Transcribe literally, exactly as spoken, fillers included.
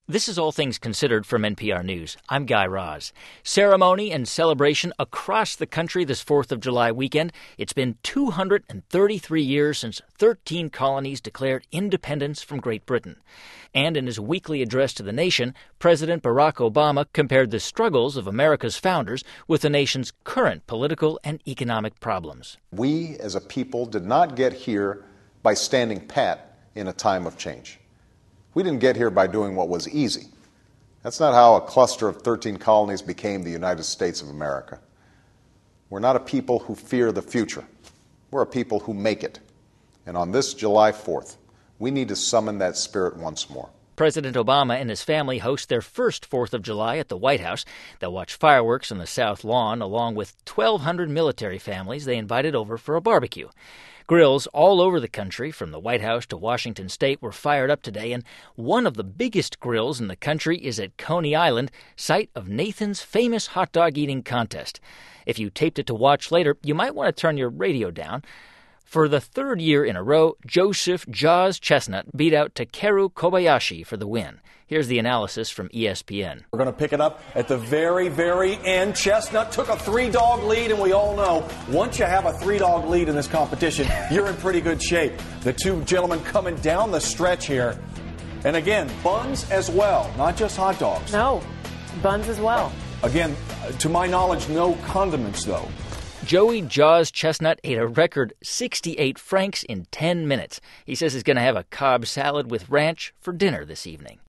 This is All Things Considered from N P R News. I'm Guy Raz. Ceremony and celebration across the country this fourth of July weekend. It's been two hundred thirty-three years since thirteen colonies declared independence from Great Britain. And in his weekly address to the nation, President Barack Obama compared the struggles of America's founders with the nation's current political and economic problems. We, as a people, did not get here by standing pat in a time of change. We didn't get here by doing what was easy. That's not how a cluster of thirteen colonies became the United States of America. We're not a people who fear the future. We're a people who make it. And on this July fourth, we need to summon that spirit once more. President Obama and his family host their first fourth of July at the White House. They'll watch fireworks on the South Lawn, along with twelve hundred military families they invited over for a barbecue. Grills all over the country, from the White House to Washington State, were fired up today, and one of the biggest grills in the country is at Coney Island, site of Nathan's famous hot dog eating contest. If you taped it to watch later, you might want to turn your radio down. For the third year in a row, Joseph Jaws Chestnut beat out Takeru Kobayashi for the win. Here's the analysis from E S P N. We're going to pick it up at the very, very end. Chestnut took a three-dog lead, and we all know once you have a three-dog lead in this competition, you're in pretty good shape. The two gentlemen coming down the stretch here. And again, buns as well, not just hot dogs. No, buns as well. Again, to my knowledge, no condiments, though. Joey Jaws Chestnut ate a record sixty-eight francs in ten minutes. He says he's going to have a Cobb salad with ranch for dinner this evening.